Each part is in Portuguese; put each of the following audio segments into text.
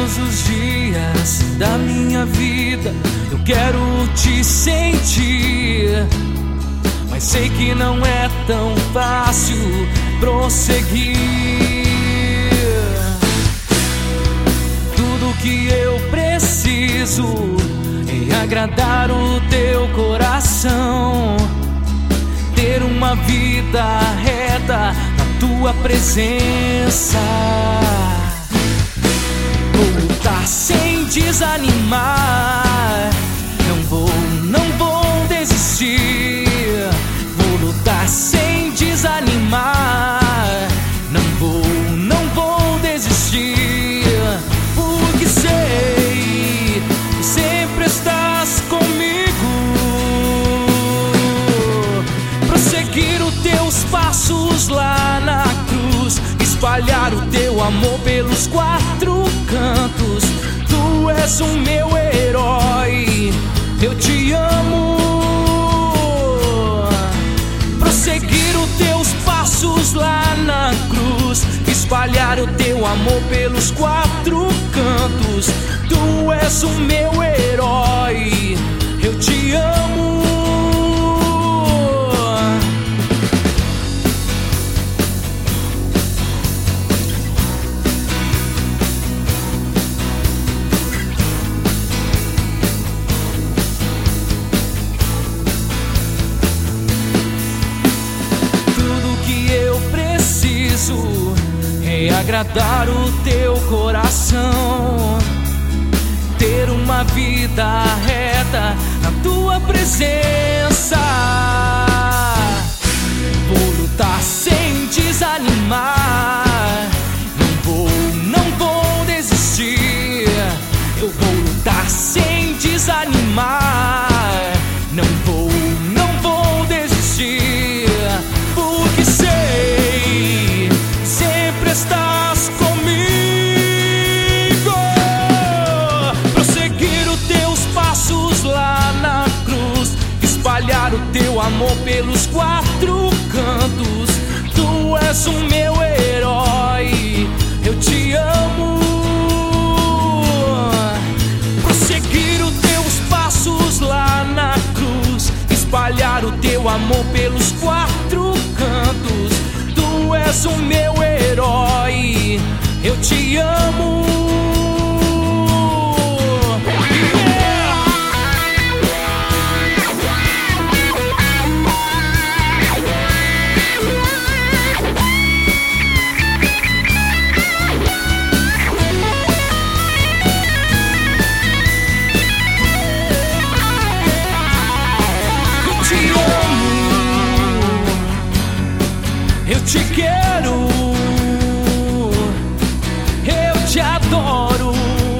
Todos os dias da minha vida eu quero te sentir, mas sei que não é tão fácil prosseguir. Tudo que eu preciso é agradar o teu coração, ter uma vida reta na tua presença. Vou lutar sem desanimar, não vou desistir. Vou lutar sem desanimar, não vou desistir, porque sei que sempre estás comigo. Prosseguir os teus passos lá na cruz, espalhar o teu amor pelos quatro cantos. Tu és o meu herói, eu te amo. Prosseguir os teus passos lá na cruz, espalhar o teu amor pelos quatro cantos. Tu és o meu herói, eu te amo. É agradar o teu coração, ter uma vida reta na tua presença. Vou lutar sem desanimar, não vou desistir. Eu vou lutar sem desanimar, não vou desistir, porque sei sempre estás comigo. Prosseguir os teus passos lá na cruz, espalhar o teu amor pelos quatro cantos. Tu és o meu herói, eu te amo. Prosseguir os teus passos lá na cruz, espalhar o teu amor pelos quatro cantos. Tu és o meu herói, eu te amo. Eu te quero, eu te adoro,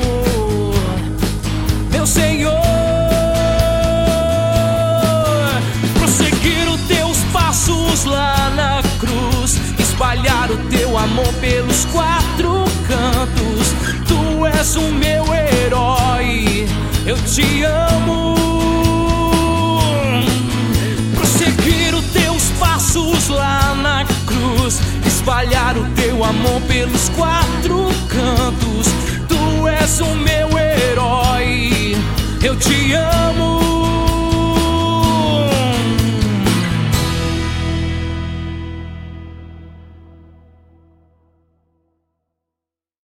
meu Senhor. Prosseguir os teus passos lá na cruz, espalhar o teu amor pelos quatro cantos. Tu és o meu herói, eu te amo. Prosseguir os teus passos lá na cruz, espalhar o teu amor pelos quatro cantos. Tu és o meu herói, eu te amo.